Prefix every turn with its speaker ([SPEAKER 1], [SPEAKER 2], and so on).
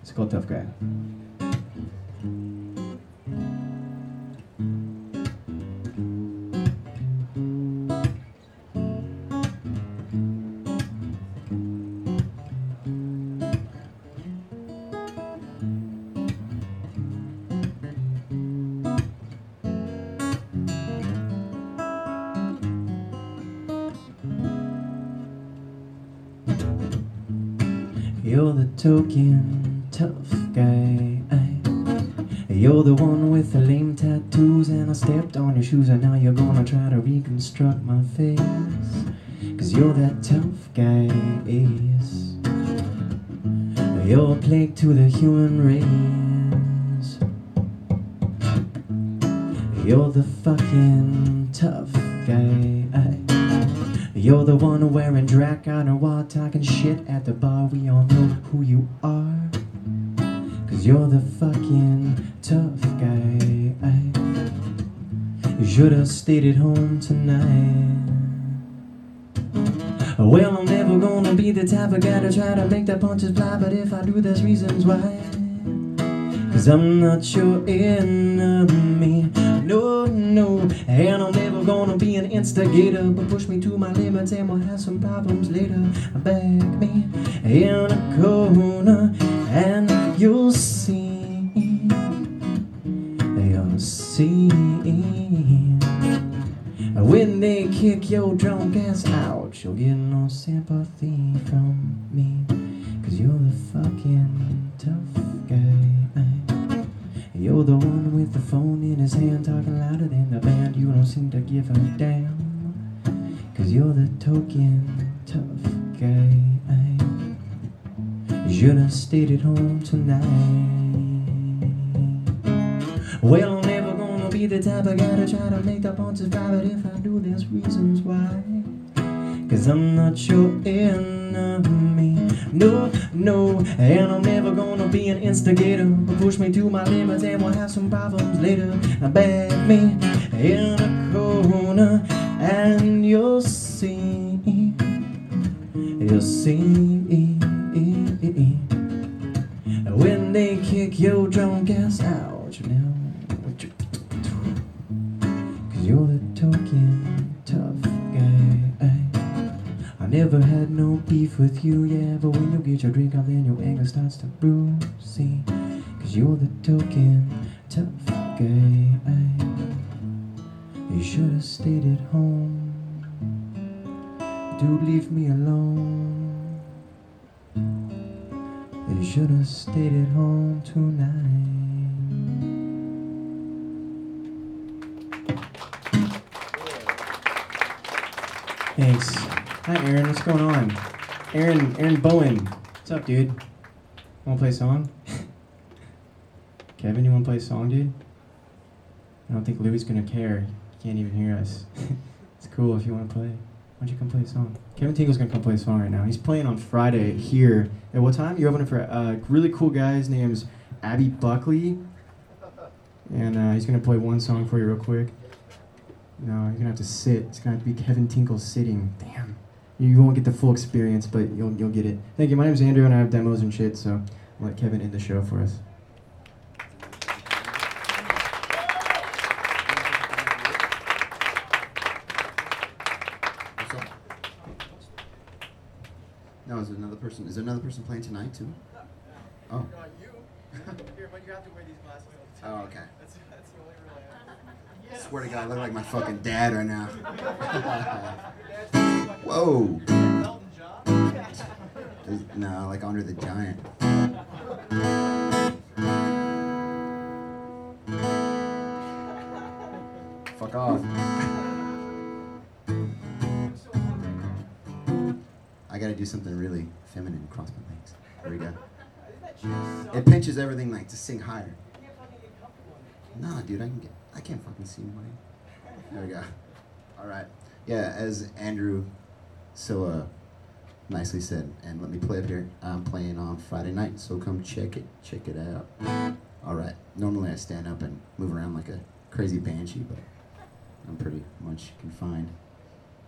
[SPEAKER 1] It's called Tough Guy. You're the token tough guy. You're the one with the lame tattoos, and I stepped on your shoes, and now you're gonna try to reconstruct my face. Cause you're that tough guy, yes. You're a plague to the human race. You're the fucking tough guy. You're the one wearing drag on a wall, talking shit at the bar. We all know who you are. Cause you're the fucking tough guy. You should've stayed at home tonight. Well, I'm never gonna be the type of guy to try to make the punches fly, but if I do, there's reasons why. Cause I'm not your enemy, no, no. And I'm never gonna be an instigator, but push me to my limits and we'll have some problems later. Back me in a corner and you'll see, you'll see. When they kick your drunk ass out, you'll get no sympathy from me. Cause you're the fucking tough guy. You're the one with the phone in his hand, talking louder than the band. You don't seem to give a damn. Cause you're the token tough guy. You should've stayed at home tonight. Well, I'm never gonna be the type of guy to try to make the punches fly, but if I do, there's reasons why. Cause I'm not your enemy, no, no. And I'm never gonna be an instigator, but push me to my limits and we'll have some problems later. Back me in a corner and you'll see, you'll see. When they kick your drunk ass out, you know. Cause you're the token tough guy. I never had no beef with you, yeah, but when you get your drink out, then your anger starts to brew, see. Cause you're the token tough guy. You should've stayed at home. Dude, leave me alone. You should've stayed at home tonight. Thanks. Hi, Aaron. What's going on? Aaron Bowen. What's up, dude? Wanna play a song? Kevin, you wanna play a song, dude? I don't think Louie's gonna care. He can't even hear us. It's cool if you wanna play. Why don't you come play a song? Kevin Tingle's gonna come play a song right now. He's playing on Friday here. At what time? You're opening for a really cool guy. His name's Abby Buckley. And he's gonna play one song for you real quick. No, you're gonna have to sit. It's gonna have to be Kevin Tinkle sitting. Damn. You won't get the full experience, but you'll get it. Thank you. My name's Andrew, and I have demos and shit, so I'll let Kevin end the show for us.
[SPEAKER 2] No, is there another person? Is there another person playing tonight too? Oh.
[SPEAKER 3] You. Here, but you have to wear these glasses.
[SPEAKER 2] Oh, okay.
[SPEAKER 3] That's the only rule I have.
[SPEAKER 2] Swear to God, I look like my fucking dad right now. Whoa. No, like Andre the Giant. Fuck off. I gotta do something really feminine, cross my legs. There we go. It pinches everything like to sing higher. Nah, dude, I can't fucking see anybody. There we go. All right. Yeah, as Andrew so nicely said, and let me play it here. I'm playing on Friday night, so come check it out. All right. Normally I stand up and move around like a crazy banshee, but I'm pretty much confined.